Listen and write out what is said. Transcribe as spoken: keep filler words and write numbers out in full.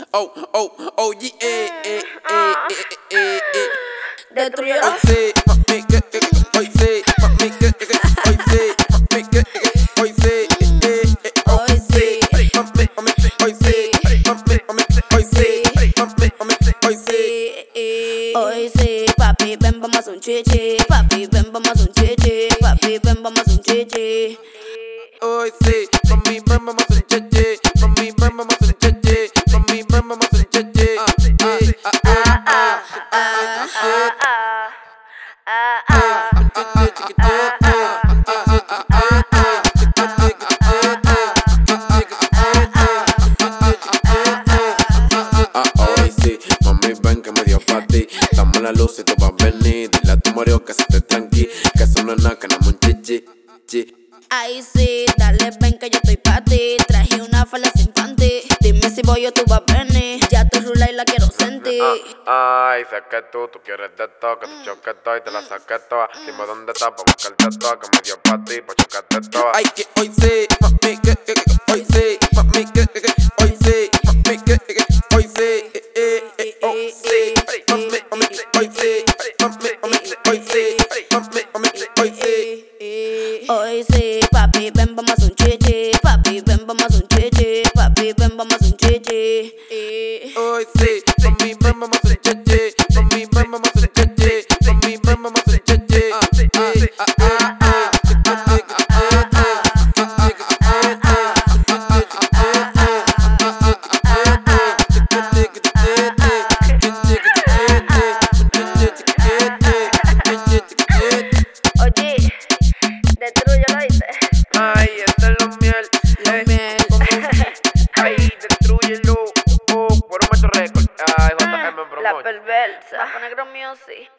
Oh, oh, oh, yeah, eh, eh, eh, eh, eh, eh. Destruyelo. Hoy sí, mami, que, que, que, hoy sí, mami, que, que, que, hoy sí, mami, que, que, que, hoy sí, eh, eh, eh, oh, Hoy sí. mami, mami, hoy sí, mami, mami, hoy sí, mami, mami, hoy sí. Hoy sí, papi, ven, vamos a hacer un chichi. Papi, ven, vamos a hacer un chichi. Papi, ven, vamos a hacer un chichi. Hoy sí, mami, ven, vamos a hacer un chichi. Mami, ven, vamos a hacer un chichi. Mami, ven, vamos a hacer un chichi. Ah, ah, ah, ah, ah, ah, ah, ah. Hoy sí, mami, ven que me dio pa' ti. Dame la luz y tú vas a venir. Dile a tu marido que se esté tranqui, que eso no es nada, que no es un chichi, chi. Ay sí, dale ven que yo estoy pa' ti. Traje una falda sin panty. Dime si voy o tú vas a venir. Ya tu rula y la quiero sentir. Ay, sé que tú, tú quieres de todo, que tú choques todo y te la saques toda. Dime dónde está pa' buscarte todo, que me dio pa' ti, pa' chocarte toda. Ay, que hoy sí, mami, que, que, que, hoy sí, mami, que, que, que, hoy sí, mami, que, que, que, hoy sí, eh, eh, eh, oh, sí, mami, mami, hoy sí, mami, mami, hoy sí, mami, mami, hoy sí. Hoy sí, papi, ven, vamos a hacer un chichi. Papi, ven, vamos a hacer un chichi. Papi, ven, vamos a hacer un chichi. Hoy sí, mami, ven, vamos a hacer un chichi. Mami, ven, vamos a hacer un chichi. Mami, ven, vamos a hacer un chichi. Ah, ah, ah, Oye, destruyelo, dice. Ay, este es lo miel, Lo eh. miel. Ay, destruyelo, oh, por un metro récord. Ay, J M La Promotion. perversa. Bajo Negro Music.